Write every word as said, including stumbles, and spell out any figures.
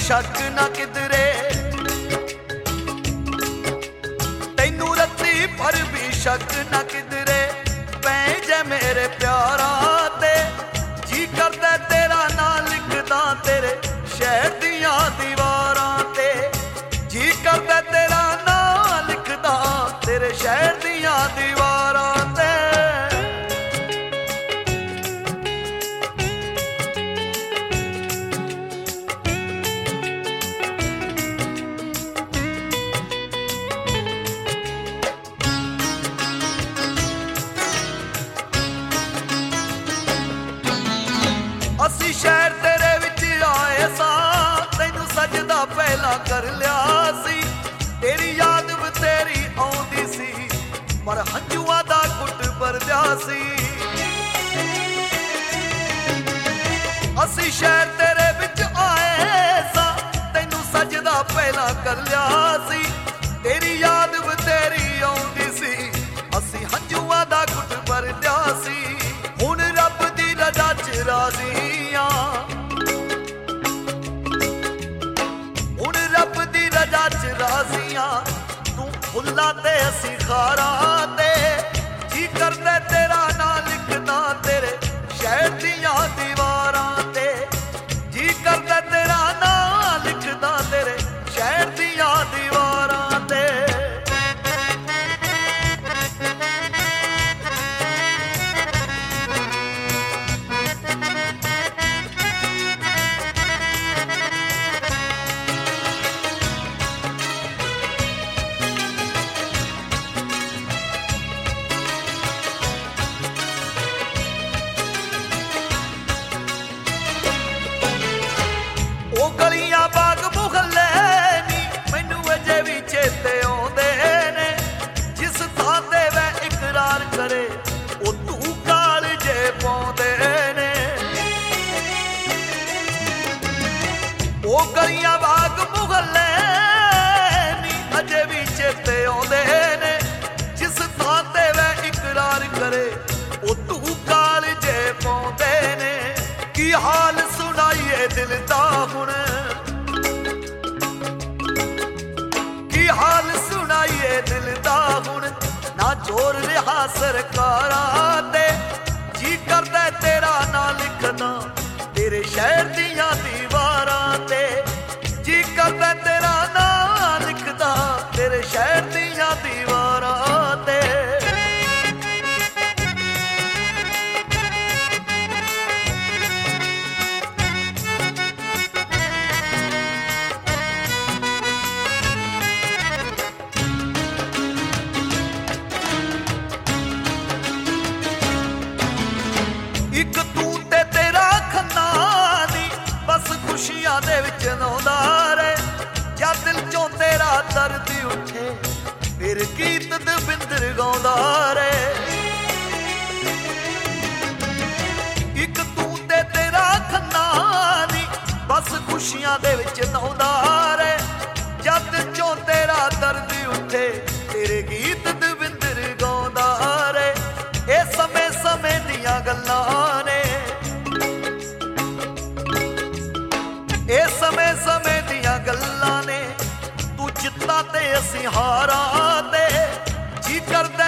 शक ना किधरे, तैनू रत्ती पर भी शक ना किधरे। पै जे मेरे प्यारा ते जी करदा तेरा ना लिखदा तेरे शहर दियां दीवारां ते, जी करदा तेरा ना लिखदा तेरे शहर दियां दीवारां ते। असी शहर तेरे विच आए सा, तैनू सजदा पहला कर लिया सी। तेरी याद बतेरी आउंदी सी, पर हंजुआ दा घुट भरदा सी। असी शहर तेरे विच आए सा, तैनू सजदा पहला कर लिया सी। तेरी याद बतेरी आउंदी सी, असी हंजुआ दा घुट भरदा सी। हुण रब दी रजा च राज़ियां, हुण रब दी रजा च राज़ियां। तू फुल्ला ते असी खारा ते, जी करदा तेरा ना लिखदा तेरे शहर दियां दीवारां ते, जी करदा तेरा ना लिखदा तेरे शहर दियां दीवारां ते। ओ गलियां बाग मुहल्ले नी मैनू अजे भी चेते आउंदे ने, जिस थां ते मैं इकरार करे ओ तू कालजे पाउंदे ने। ओ गलियां बाग मुहल्ले नी अजे भी चेते आउंदे ने, जिस थां ते मैं इकरार करे ओ तू कालजे पाउंदे ने। की हाल सुनाइए दिल दा हुण, की हाल सुनाइए दिल दा हुण। ना जोर रहा सरकारां ते, जी करदा तेरा ना लिखदा तेरे शहर दियां दीवारां ते, जी करदा तेरा ना लिखदा तेरे शहर दियां दीवारां ते। इक तू ते तेरा खन्ना नी बस खुशियां दे विच नौंदा रहे, या दिल चों तेरा दर्द उठे फिर गीत दविंदर गाउंदा रहे। इक तू ते तेरा खन्ना नी बस खुशियां दे विच नौंदा रहे, या दिल चों तेरा दर्द उठे तेरे गीत दविंदर गाउंदा रहे। ए समय समय दियां गल्लां ने, ए समय समय दियां गल्लां ने। तू जित्ता ते असी हारा ते, जी करदा